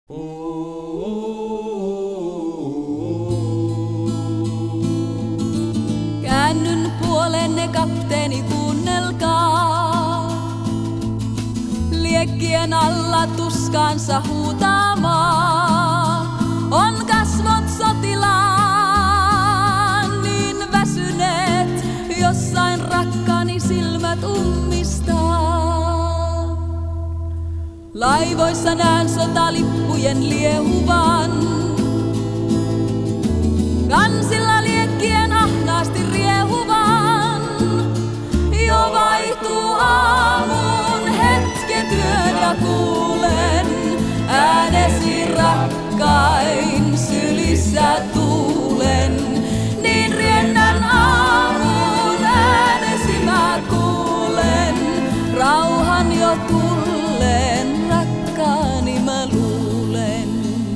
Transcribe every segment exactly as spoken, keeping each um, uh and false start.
Käännyn puolenne, kapteeni, kuunnelkaa. Liekkien alla tuskaansa huutaamaa. On kasvot sotilaan niin väsyneet, jossain rakkaani silmät ummistaa. Laivoissa näen sotalippujen liehuvan. Kansilla liekkien ahnaasti riehuvan. Jo vaihtuu aamun hetket yön ja kuulen äänesi rakkain sylissä tuulen. Niin riennän aamun äänesi mä kuulen. Rauhan jo tulleen rakkaani mä luulen.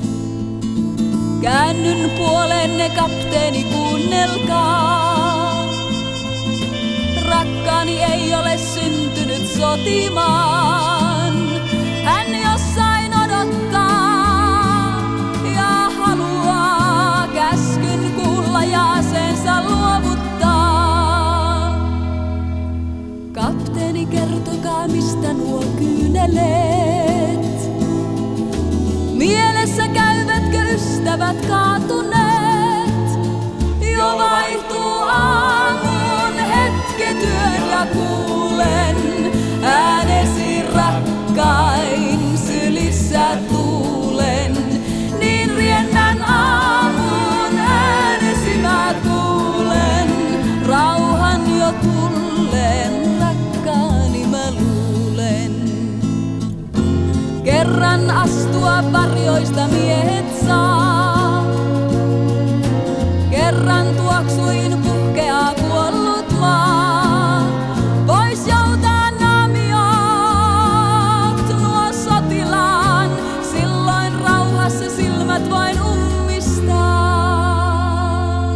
Käännyn puolenne, kapteeni, kuunnelkaa. Rakkaani ei ole syntynyt sotimaan. Hän jossain odottaa ja haluaa käskyn kuulla ja aseensa luovuttaa. Kapteeni, kertokaa, mistä nuo kyyneleet? Mielessä käyvätkö ystävät kaatuneet? Jo vaihtuu aamun hetket yön ja kuulen äänesi rakkain sylissä tuulen. Niin riennän aamun äänesi mä kuulen. Rauhan jo tulleen rakkaani mä luulen. Kerran astua varjoista miehet saa. Kerran tuoksuin puhkeaa kuollut maa. Pois joutaa naamiot nuo sotilaan. Silloin rauhassa silmät vain ummistaa.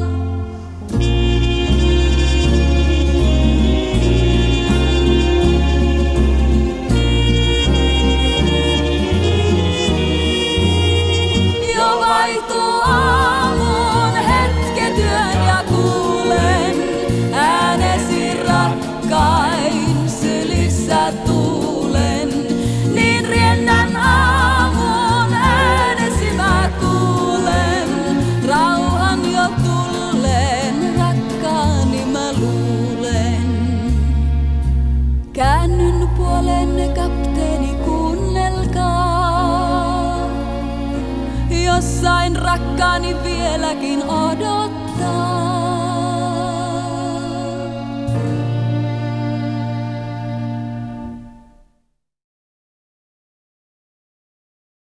Jo vaihtuu aamun hetket yön ja kuulen äänesi rakkain sylissä tuulen. Niin riennän aamun äänesi mä kuulen. Rauhan jo tulleen rakkaani mä luulen. Käännyn puolenne, kapteeni, kuunnelkaa. Jossain rakkaani vieläkin odottaa.